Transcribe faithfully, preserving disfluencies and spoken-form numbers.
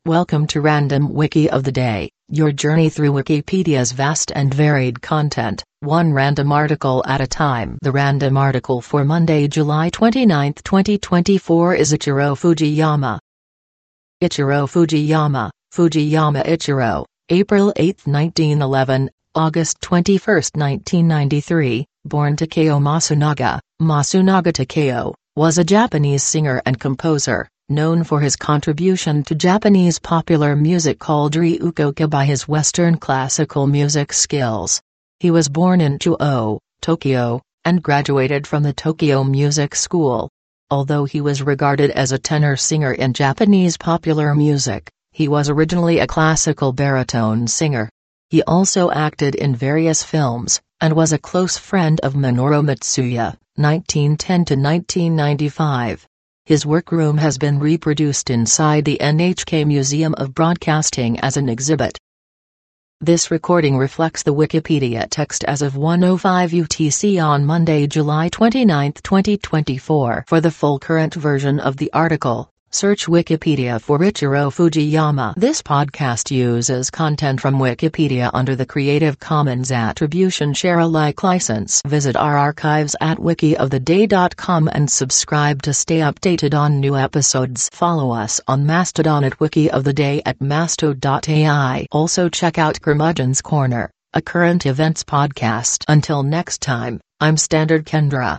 Welcome to Random Wiki of the Day, your journey through Wikipedia's vast and varied content, one random article at a time. The random article for Monday, July twenty-ninth, twenty twenty-four is Ichiro Fujiyama. Ichiro Fujiyama, Fujiyama Ichiro, April eighth, nineteen eleven, August twenty-first, nineteen ninety-three, born Takeo Masunaga, Masunaga Takeo, was a Japanese singer and composer, known for his contribution to Japanese popular music called ryukoka by his Western classical music skills. He was born in Chuo, Tokyo, and graduated from the Tokyo Music School. Although he was regarded as a tenor singer in Japanese popular music, he was originally a classical baritone singer. He also acted in various films, and was a close friend of Minoru Matsuya, nineteen ten to nineteen ninety-five. His workroom has been reproduced inside the N H K Museum of Broadcasting as an exhibit. This recording reflects the Wikipedia text as of one oh five U T C on Monday, July twenty-ninth, twenty twenty-four. For the full current version of the article, search Wikipedia for Ichiro Fujiyama. This podcast uses content from Wikipedia under the Creative Commons Attribution Share Alike license. Visit our archives at wiki of the day dot com and subscribe to stay updated on new episodes. Follow us on Mastodon at Wiki of the Day at masto dot A I. Also check out Curmudgeon's Corner, a current events podcast. Until next time, I'm Standard Kendra.